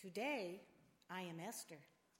Today, I am Esther.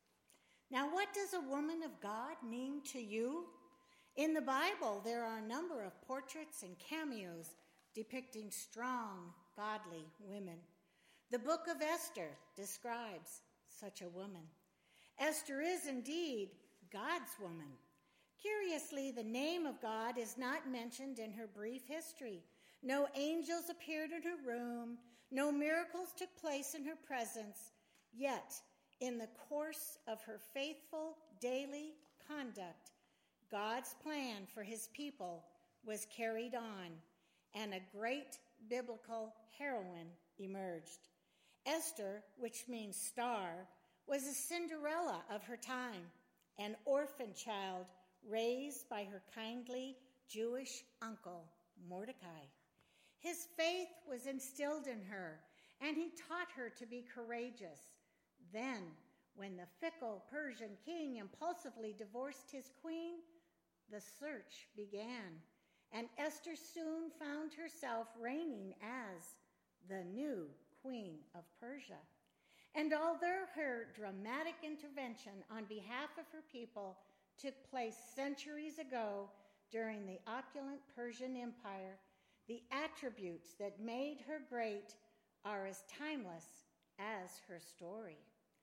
Now, what does a woman of God mean to you? In the Bible, there are a number of portraits and cameos depicting strong, godly women. The book of Esther describes such a woman. Esther is indeed God's woman. Curiously, the name of God is not mentioned in her brief history. No angels appeared in her room. No miracles took place in her presence. Yet, in the course of her faithful daily conduct, God's plan for his people was carried on, and a great biblical heroine emerged. Esther, which means star, was a Cinderella of her time, an orphan child raised by her kindly Jewish uncle, Mordecai. His faith was instilled in her, and he taught her to be courageous. Then, when the fickle Persian king impulsively divorced his queen, the search began, and Esther soon found herself reigning as the new queen of Persia. And although her dramatic intervention on behalf of her people took place centuries ago during the opulent Persian Empire, the attributes that made her great are as timeless as her story.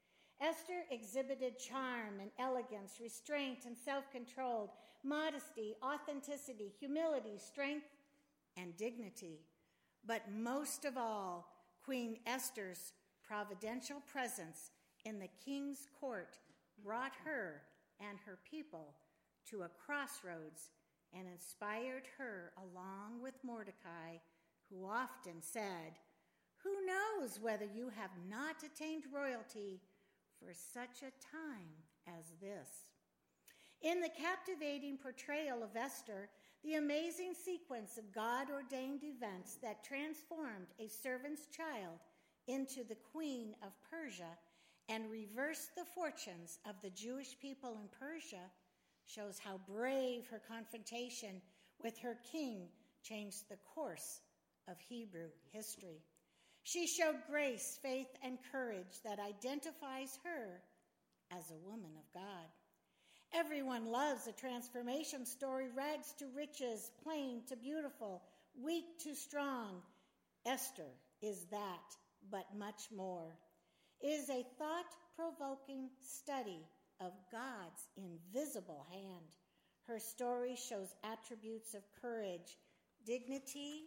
Esther exhibited charm and elegance, restraint and self-control, modesty, authenticity, humility, strength, and dignity. But most of all, Queen Esther's providential presence in the king's court brought her and her people to a crossroads and inspired her along with Mordecai, who often said, "Who knows whether you have not attained royalty for such a time as this?" In the captivating portrayal of Esther, the amazing sequence of God-ordained events that transformed a servant's child into the queen of Persia and reversed the fortunes of the Jewish people in Persia shows how brave her confrontation with her king changed the course of Hebrew history. She showed grace, faith, and courage that identifies her as a woman of God. Everyone loves a transformation story, rags to riches, plain to beautiful, weak to strong. Esther is that, but much more. It is a thought-provoking study of God's invisible hand. Her story shows attributes of courage, dignity,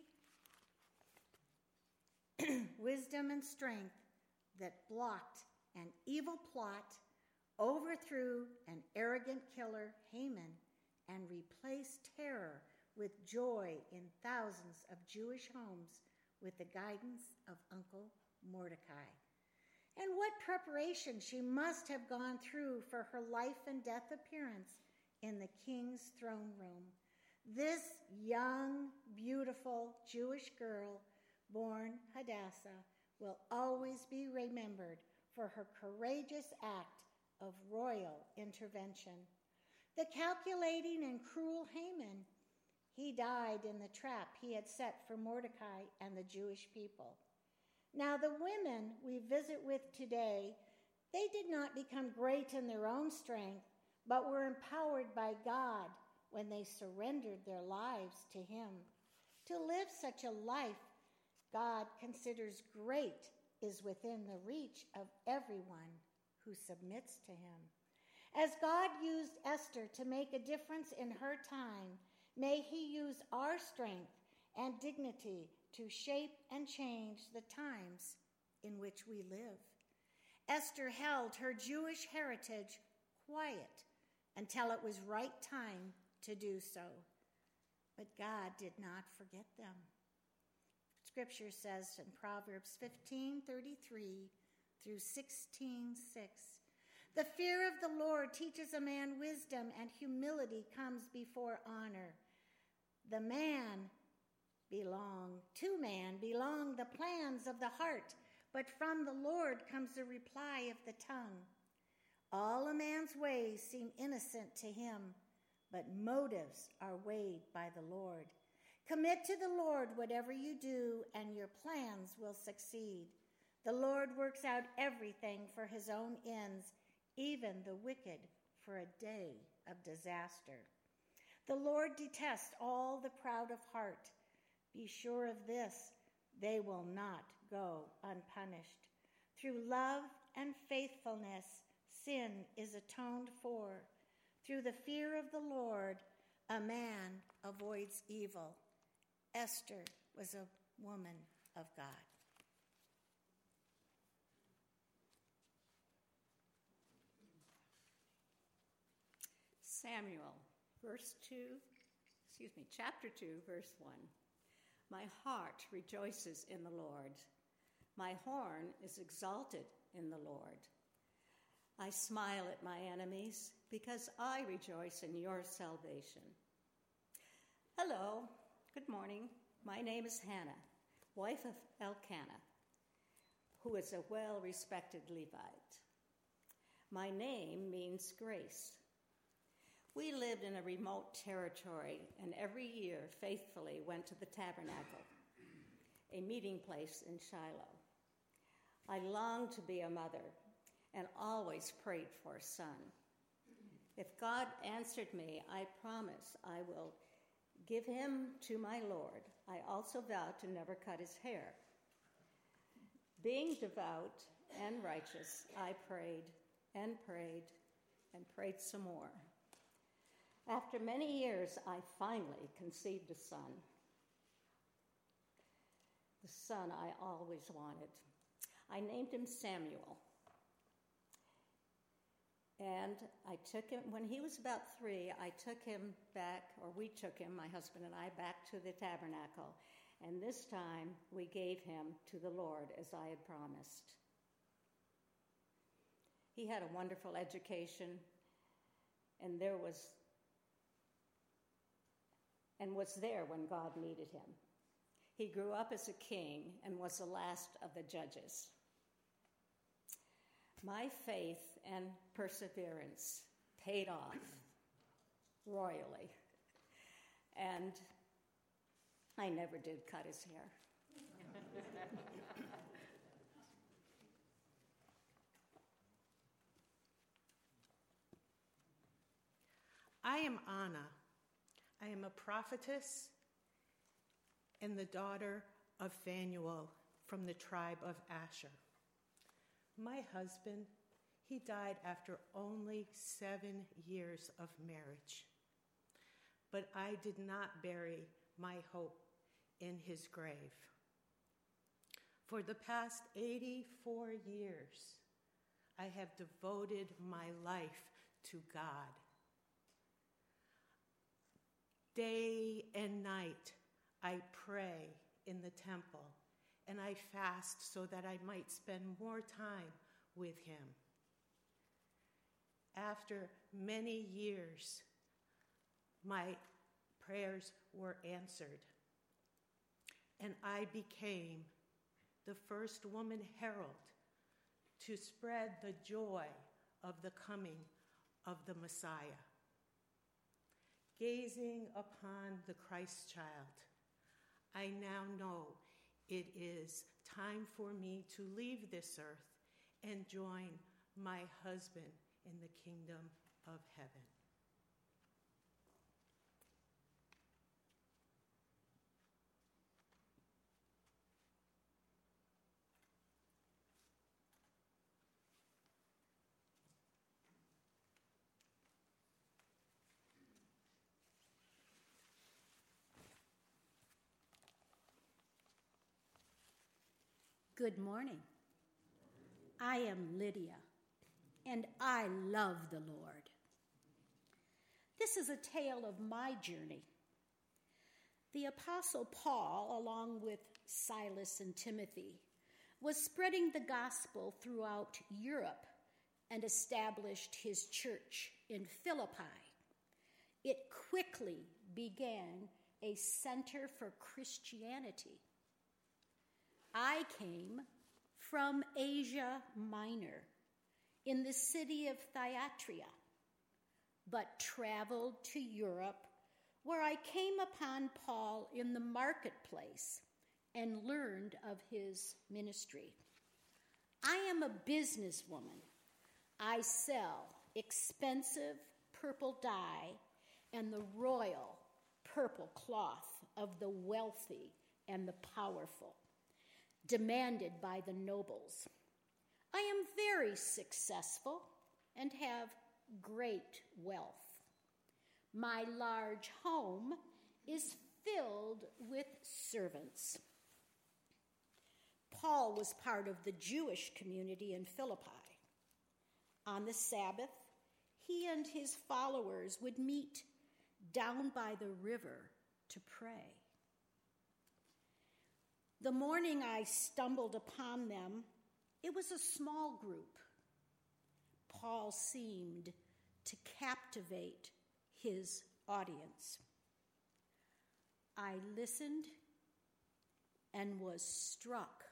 wisdom, and strength that blocked an evil plot, overthrew an arrogant killer, Haman, and replaced terror with joy in thousands of Jewish homes with the guidance of Uncle Mordecai. And what preparation she must have gone through for her life and death appearance in the king's throne room. This young, beautiful Jewish girl, born Hadassah, will always be remembered for her courageous act of royal intervention. The calculating and cruel Haman, he died in the trap he had set for Mordecai and the Jewish people. Now, the women we visit with today, they did not become great in their own strength, but were empowered by God when they surrendered their lives to him. To live such a life God considers great is within the reach of everyone who submits to him. As God used Esther to make a difference in her time, may he use our strength and dignity to shape and change the times in which we live. Esther held her Jewish heritage quiet until it was right time to do so. But God did not forget them. Scripture says in Proverbs 15:33 through 16:6, "The fear of the Lord teaches a man wisdom, and humility comes before honor. To man belong the plans of the heart, but from the Lord comes the reply of the tongue. All a man's ways seem innocent to him, but motives are weighed by the Lord. Commit to the Lord whatever you do, and your plans will succeed. The Lord works out everything for his own ends, even the wicked for a day of disaster. The Lord detests all the proud of heart. Be sure of this, they will not go unpunished. Through love and faithfulness, sin is atoned for. Through the fear of the Lord, a man avoids evil. Esther was a woman of God. Samuel, chapter 2, verse 1. My heart rejoices in the Lord. My horn is exalted in the Lord. I smile at my enemies because I rejoice in your salvation. Hello, good morning. My name is Hannah, wife of Elkanah, who is a well-respected Levite. My name means grace. We lived in a remote territory and every year faithfully went to the tabernacle, a meeting place in Shiloh. I longed to be a mother and always prayed for a son. If God answered me, I promise I will give him to my Lord. I also vowed to never cut his hair. Being devout and righteous, I prayed and prayed and prayed some more. After many years, I finally conceived a son. The son I always wanted. I named him Samuel. And I took him, when he was about 3, we took him, my husband and I, back to the tabernacle. And this time, we gave him to the Lord as I had promised. He had a wonderful education and was there when God needed him. He grew up as a king and was the last of the judges. My faith and perseverance paid off royally, and I never did cut his hair. I am Anna. I am a prophetess and the daughter of Phanuel from the tribe of Asher. My husband, he died after only 7 years of marriage. But I did not bury my hope in his grave. For the past 84 years, I have devoted my life to God. Day and night, I pray in the temple, and I fast so that I might spend more time with him. After many years, my prayers were answered, and I became the first woman herald to spread the joy of the coming of the Messiah. Gazing upon the Christ child, I now know it is time for me to leave this earth and join my husband in the kingdom of heaven. Good morning. I am Lydia, and I love the Lord. This is a tale of my journey. The Apostle Paul, along with Silas and Timothy, was spreading the gospel throughout Europe and established his church in Philippi. It quickly began a center for Christianity. I came from Asia Minor in the city of Thyatira, but traveled to Europe, where I came upon Paul in the marketplace and learned of his ministry. I am a businesswoman. I sell expensive purple dye and the royal purple cloth of the wealthy and the powerful, demanded by the nobles. I am very successful and have great wealth. My large home is filled with servants. Paul was part of the Jewish community in Philippi. On the Sabbath, he and his followers would meet down by the river to pray. The morning I stumbled upon them, it was a small group. Paul seemed to captivate his audience. I listened and was struck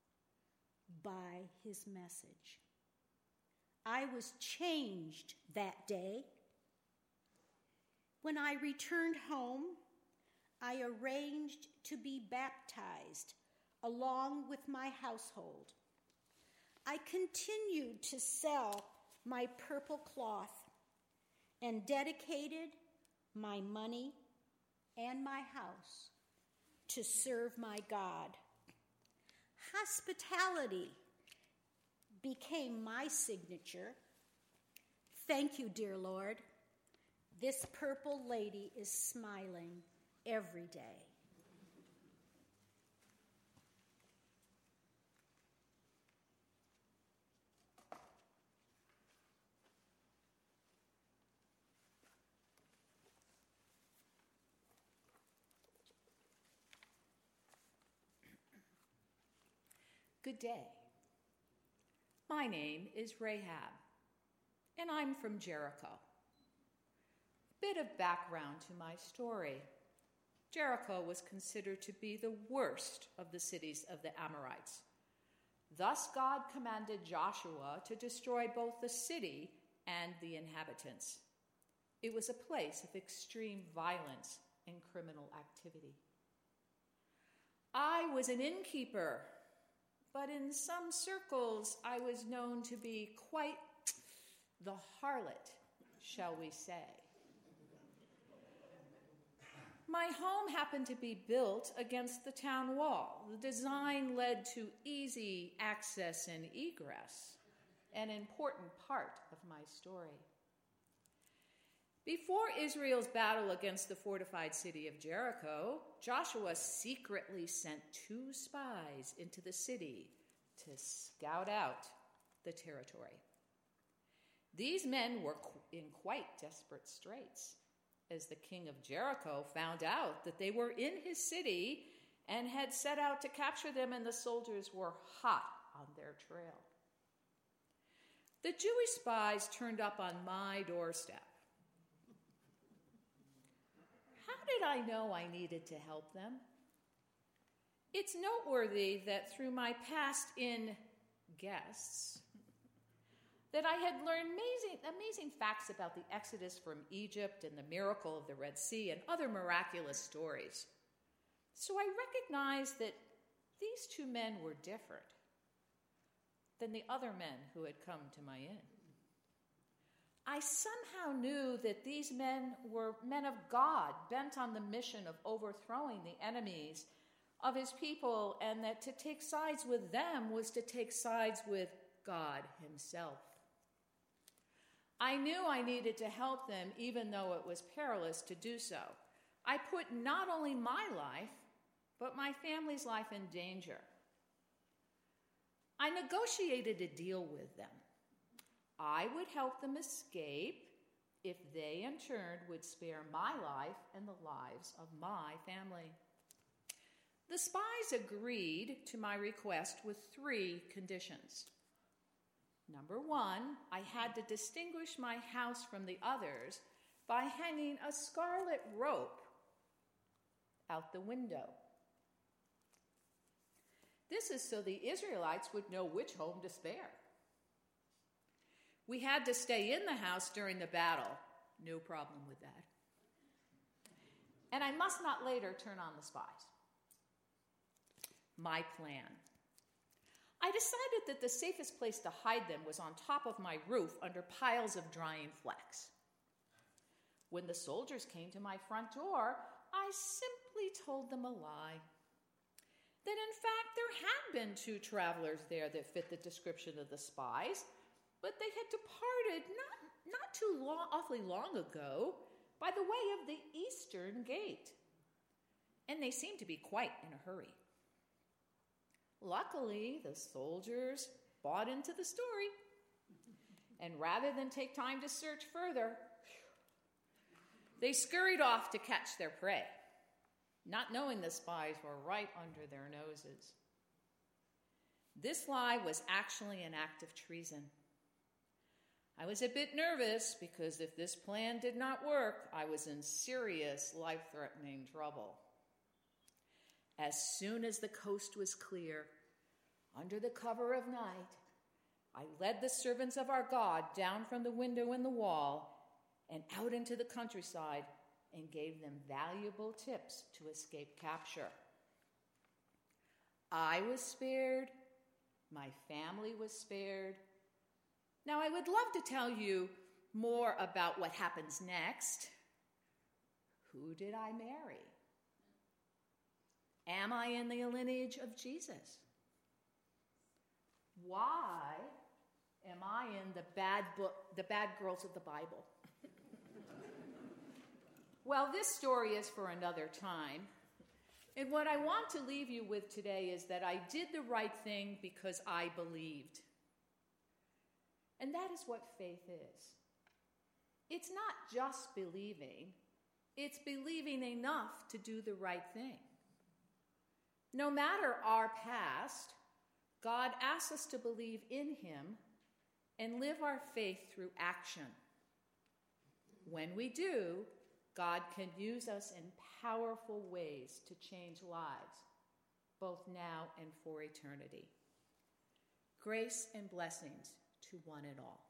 by his message. I was changed that day. When I returned home, I arranged to be baptized along with my household. I continued to sell my purple cloth and dedicated my money and my house to serve my God. Hospitality became my signature. Thank you, dear Lord. This purple lady is smiling every day. Good day. My name is Rahab, and I'm from Jericho. Bit of background to my story. Jericho was considered to be the worst of the cities of the Amorites. Thus, God commanded Joshua to destroy both the city and the inhabitants. It was a place of extreme violence and criminal activity. I was an innkeeper, but in some circles I was known to be quite the harlot, shall we say. My home happened to be built against the town wall. The design led to easy access and egress, an important part of my story. Before Israel's battle against the fortified city of Jericho, Joshua secretly sent 2 spies into the city to scout out the territory. These men were in quite desperate straits, as the king of Jericho found out that they were in his city and had set out to capture them, and the soldiers were hot on their trail. The Jewish spies turned up on my doorstep. How did I know I needed to help them? It's noteworthy that through my past-in guests, that I had learned amazing facts about the Exodus from Egypt and the miracle of the Red Sea and other miraculous stories. So I recognized that these 2 men were different than the other men who had come to my inn. I somehow knew that these men were men of God, bent on the mission of overthrowing the enemies of his people, and that to take sides with them was to take sides with God himself. I knew I needed to help them, even though it was perilous to do so. I put not only my life, but my family's life in danger. I negotiated a deal with them. I would help them escape if they, in turn, would spare my life and the lives of my family. The spies agreed to my request with 3 conditions. Number 1, I had to distinguish my house from the others by hanging a scarlet rope out the window. This is so the Israelites would know which home to spare. We had to stay in the house during the battle. No problem with that. And I must not later turn on the spies. My plan. I decided that the safest place to hide them was on top of my roof under piles of drying flax. When the soldiers came to my front door, I simply told them a lie. That in fact there had been 2 travelers there that fit the description of the spies, but they had departed not too awfully long ago by the way of the eastern gate. And they seemed to be quite in a hurry. Luckily, the soldiers bought into the story. And rather than take time to search further, they scurried off to catch their prey, not knowing the spies were right under their noses. This lie was actually an act of treason. I was a bit nervous because if this plan did not work, I was in serious life-threatening trouble. As soon as the coast was clear, under the cover of night, I led the servants of our God down from the window in the wall and out into the countryside and gave them valuable tips to escape capture. I was spared. My family was spared. Now, I would love to tell you more about what happens next. Who did I marry? Am I in the lineage of Jesus? Why am I in the bad girls of the Bible? Well, this story is for another time. And what I want to leave you with today is that I did the right thing because I believed. And that is what faith is. It's not just believing, it's believing enough to do the right thing. No matter our past, God asks us to believe in Him and live our faith through action. When we do, God can use us in powerful ways to change lives, both now and for eternity. Grace and blessings to one and all.